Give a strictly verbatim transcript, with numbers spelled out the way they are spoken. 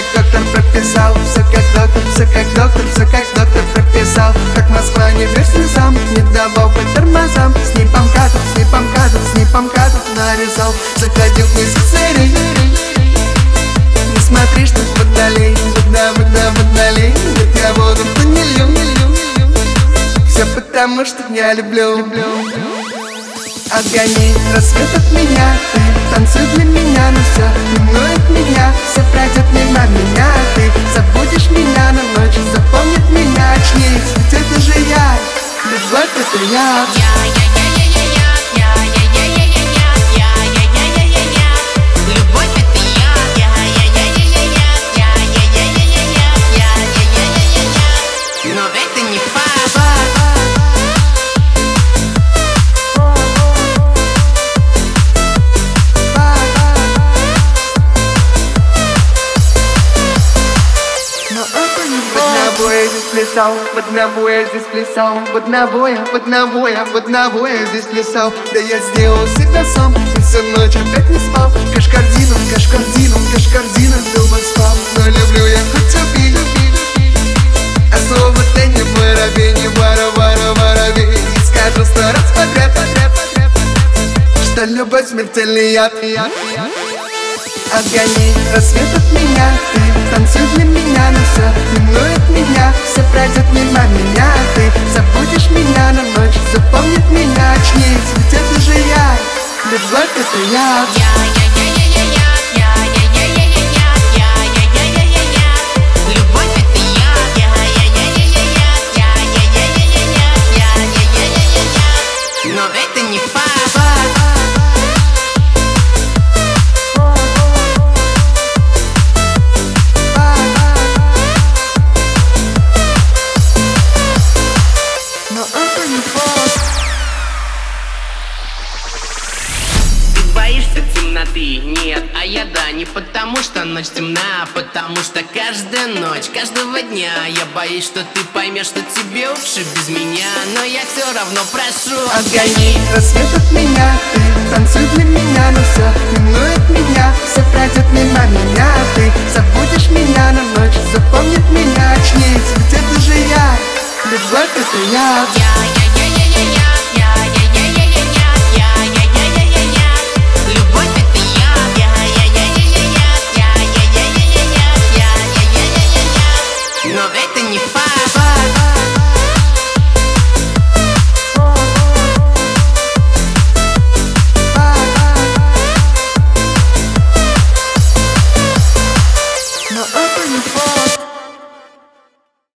как доктор прописал, все как доктор, все как доктор, все как доктор прописал. Как Москва не верь слезам, не давал по тормозам. С нипом катов, с нипом катов, с нипом катов нарезал. Заходил в месяцерий. Не смотри, что вдали, вода, вода, водолей. Нет, я воду-то не лью, не лью, не лью. Все потому, что я люблю, люблю. Отгони рассвет от меня, ты танцуй для меня, но все минует меня, все пройдет мимо меня. Ты забудешь меня на ночь, запомнит меня, очнись, ведь это же я, любовь это я. В одного я здесь плясал, в одного я здесь плясал, в одного я, в одного я, в одного я здесь плясал. Да я сделал себя сам, и всю ночь опять не спал. Кашкардину, кашкардину, кашкардину, любо спал. Но люблю я хоть убей, а слово ты не воробей, не вора, вора, воробей. Не скажу сто раз подряд, подряд, подряд, что любовь смертельный яд. Отгони рассвет от меня, ты танцуй для меня, но все минует меня, все пройдет мимо меня. Ты забудешь меня на ночь, запомнит меня, очнись, ведь это же я, любовь это я. Но это не факт. Нет, а я да, не потому что ночь темна, а потому что каждая ночь, каждого дня я боюсь, что ты поймешь, что тебе лучше без меня. Но я все равно прошу, отгони рассвет от меня, ты танцуй для меня, но все минует меня, все пройдет мимо меня. Ты забудешь меня на ночь, запомнит меня, очнись, ведь это же я, любовь это я.